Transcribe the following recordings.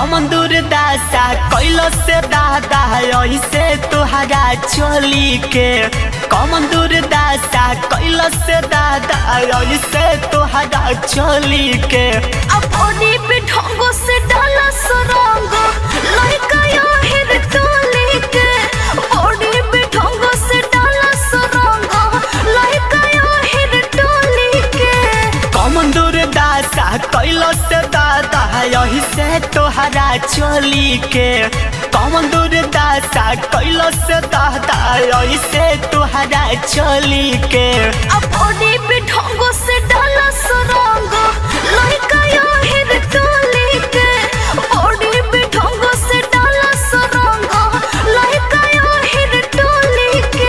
कमन दुर्दशा कैलो से दादा ऐसे तुहरा चोली के कमन दुर्दशा कैलो से दादा ऐसे तुहरा चोली के अपनी पिठों से डाला सुरंग लड़का यार टोली के अपनी पिठों से डाला सुरंग लड़का यार टोली के कमन दुर्दशा कैलो से दादा यही से तोहरा चोली के कमन दुर्दशा कैलो से दादा यही से तोहरा चोली के अपनी पिठों से डाला सुरंग लड़का यार टोली के अपनी पिठों से डाला सुरंग लड़का यार टोली के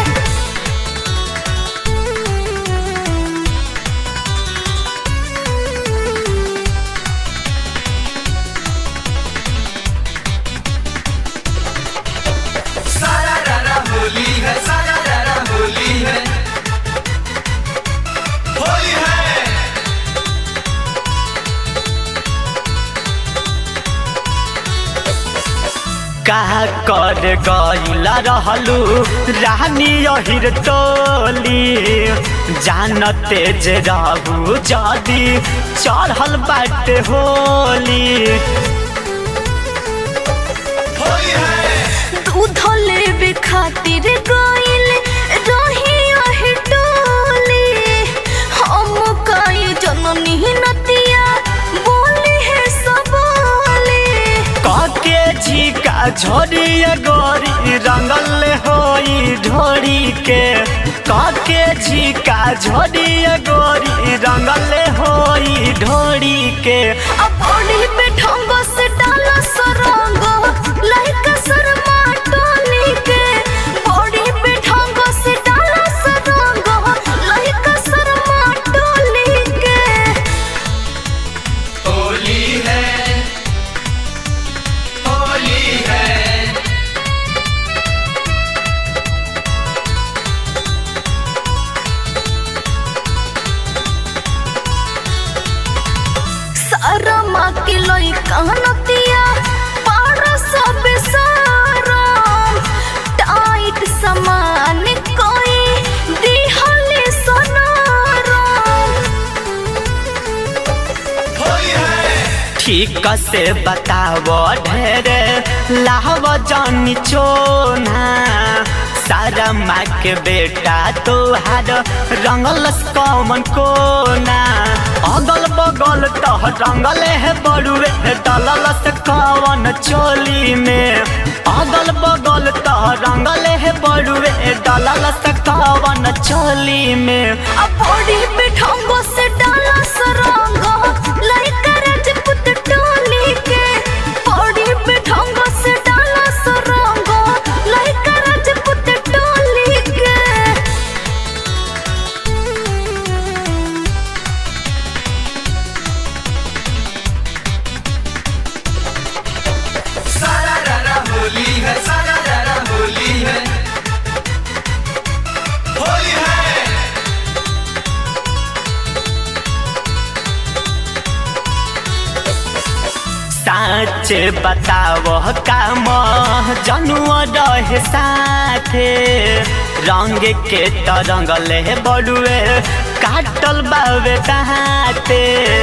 होली है सारा रारा होली है होली है का कर गईला रहलू रानी यहिर टोली जानते जे रहू जदी चढ़ल बाटे होली होली है दूध लेवे खातिर गइल रही आहे टोली हम काई जननी नतिया बोली है सबोली काके जी का झोरी गोरी रंगल होई ढोरी के काके जी का झोरी गोरी रंगल होई ढोरी के अपनी पिठों से डाला सरंग लड़का शर्मा टोली के बड़ी पिठों से डाला सरंग लड़का शर्मा टोली के होली है होली है सारा माँ के लड़का नतिया पारा सब सारा टाइट समान कोई दिहले सोनाराम होली है ठीक से बताओ ढेरे लाहव जानी चोना सारा माँ के बेटा तोहार रंगल कौन कोना अगल बगल तो रंगल है बड़ुए डलल से कौन चोली में अगल बगल तो रंगल है बड़ुए डलल से कौन चोली में अपनी पिठों से डाला सरंग लड़का राजपूत टोली के बड़ी पिठों से डाला सरंग लड़का राजपूत टोली के सारा रारा होली है सारा रारा होली है होली है साच बताओ काम जनुआ रहे साथे रंग के तरंगल है बड़ुए काटल बावे ताते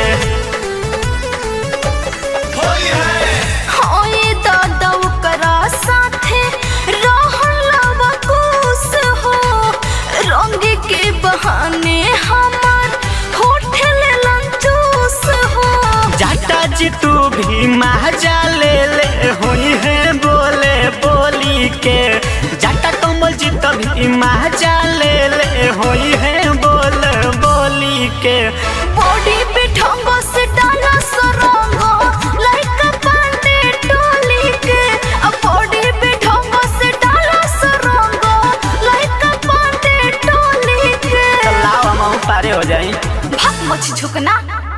होली है होए दादा ओकरा साथे रहल बकुस हो रंग के बहाने हमार होठल लंचूस हो जाटा जी तू भी महाजा ले हुई है बोले बोली के जाटा कमल जी तभी महाजा ले हुई है बोल बोली के बॉडी पिठों से डाला सरंग लड़का पांडे टोली के बॉडी पिठों से डाला सरंग लड़का पांडे टोली के लाओ हम पारे हो जाए भाग मछ झुकना